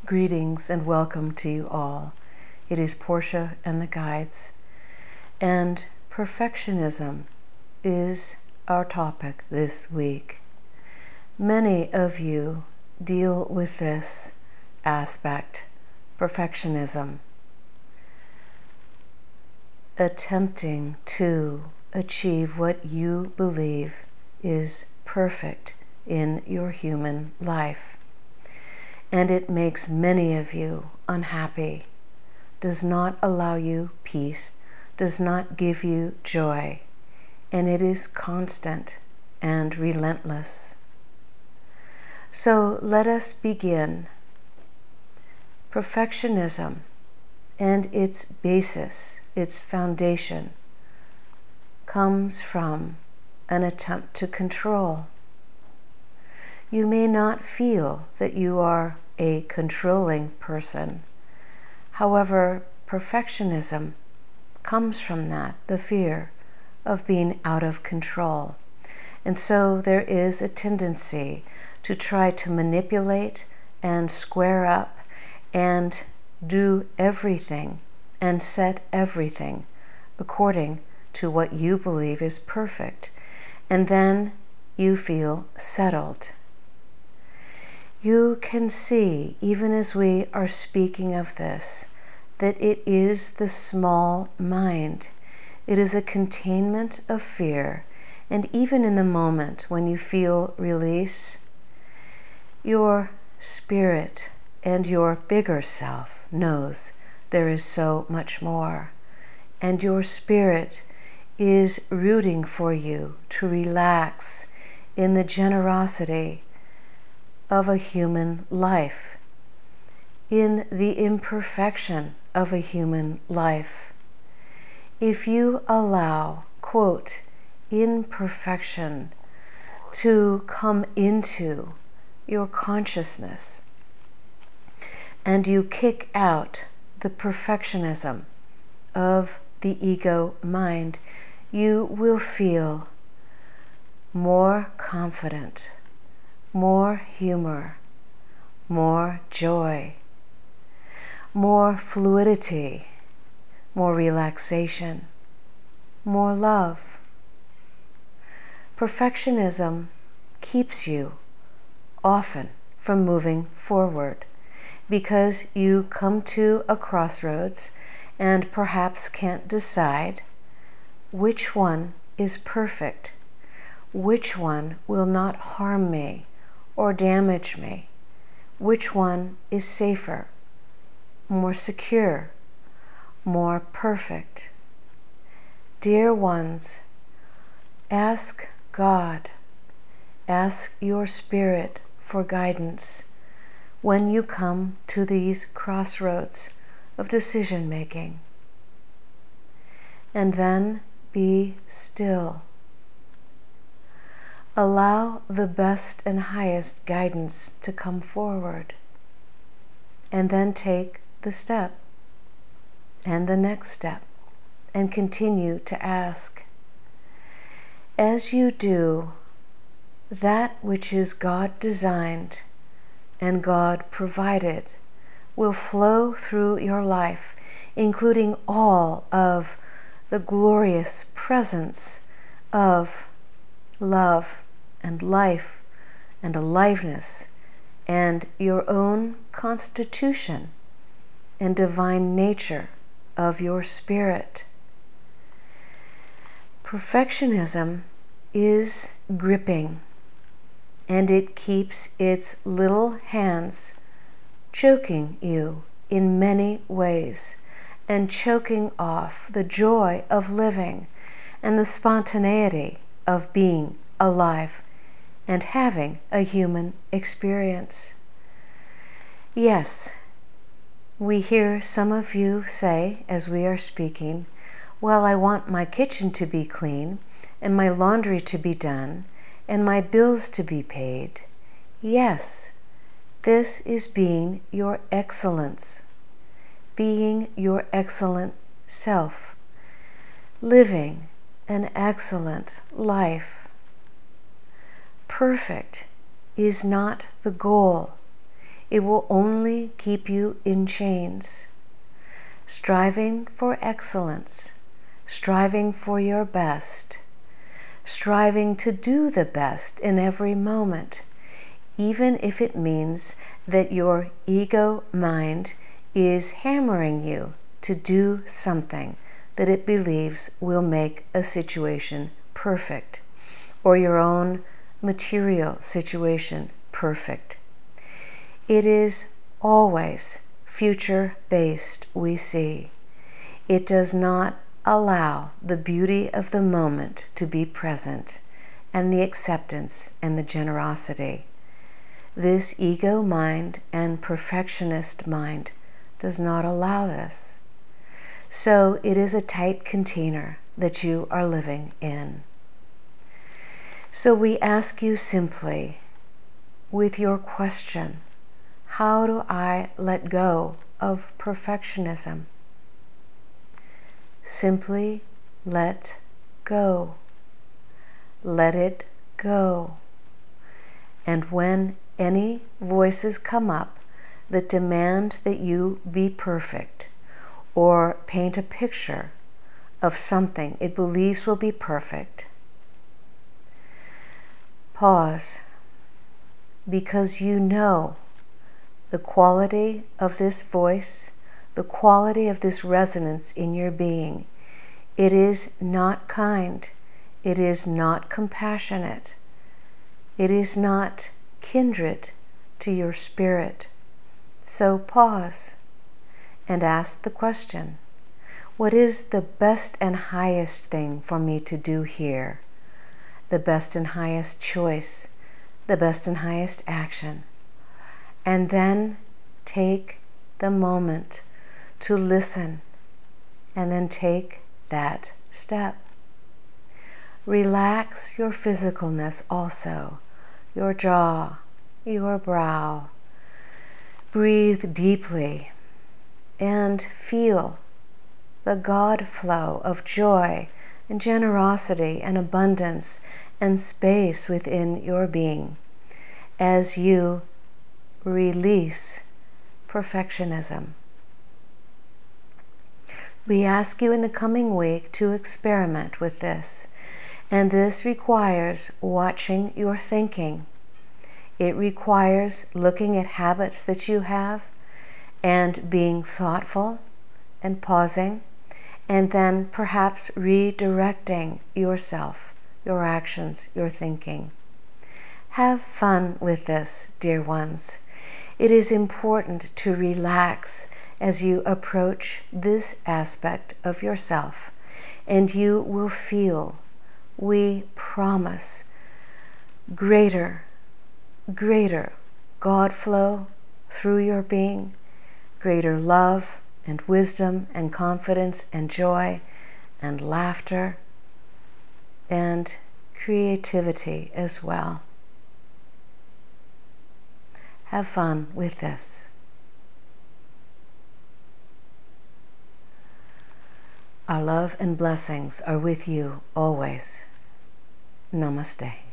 Greetings and welcome to you all. It is Portia and the Guides, and perfectionism is our topic this week. Many of you deal with this aspect, perfectionism, attempting to achieve what you believe is perfect in your human life. And it makes many of you unhappy, does not allow you peace, does not give you joy, and it is constant and relentless. So let us begin. Perfectionism and its basis, its foundation, comes from an attempt to control. You may not feel that you are a controlling person. However, perfectionism comes from that, the fear of being out of control. And so there is a tendency to try to manipulate and square up and do everything and set everything according to what you believe is perfect. And then you feel settled. You can see, even as we are speaking of this, that it is the small mind. It is a containment of fear, and even in the moment when you feel release, your spirit and your bigger self knows there is so much more, and your spirit is rooting for you to relax in the generosity of a human life, in the imperfection of a human life. If you allow, quote, imperfection to come into your consciousness, and you kick out the perfectionism of the ego mind, you will feel more confident, more humor, more joy, more fluidity, more relaxation, more love. Perfectionism keeps you often from moving forward because you come to a crossroads and perhaps can't decide which one is perfect, which one will not harm me or damage me, which one is safer, more secure, more perfect. Dear ones, ask God, ask your spirit for guidance when you come to these crossroads of decision making. And then be still. Allow the best and highest guidance to come forward, and then take the step and the next step and continue to ask. As you do, that which is God designed and God provided will flow through your life, including all of the glorious presence of love and life and aliveness and your own constitution and divine nature of your spirit. Perfectionism is gripping, and it keeps its little hands choking you in many ways and choking off the joy of living and the spontaneity of being alive and having a human experience. Yes, we hear some of you say as we are speaking, well, I want my kitchen to be clean and my laundry to be done and my bills to be paid. Yes, this is being your excellence, being your excellent self, living an excellent life. Perfect is not the goal. it will only keep you in chains. Striving for excellence, striving for your best, striving to do the best in every moment, even if it means that your ego mind is hammering you to do something that it believes will make a situation perfect, or your own material situation perfect. It is always future-based we see. It does not allow the beauty of the moment to be present, and the acceptance and the generosity. This ego mind and perfectionist mind does not allow this. So it is a tight container that you are living in. So we ask you simply, with your question, how do I let go of perfectionism? Simply let go. Let it go. And when any voices come up that demand that you be perfect, or paint a picture of something it believes will be perfect, pause, because you know the quality of this voice, the quality of this resonance in your being. It is not kind. It is not compassionate. It is not kindred to your spirit. So pause and ask the question, what is the best and highest thing for me to do here? The best and highest choice, the best and highest action. And then take the moment to listen, and then take that step. Relax your physicalness also, your jaw, your brow. Breathe deeply and feel the God flow of joy and generosity and abundance and space within your being as you release perfectionism. We ask you in the coming week to experiment with this, and this requires watching your thinking. It requires looking at habits that you have and being thoughtful and pausing, and then perhaps redirecting yourself, your actions, your thinking. Have fun with this, dear ones. It is important to relax as you approach this aspect of yourself, and you will feel, we promise, greater God flow through your being, greater love and wisdom and confidence and joy and laughter and creativity as well. Have fun with this. Our love and blessings are with you always. Namaste.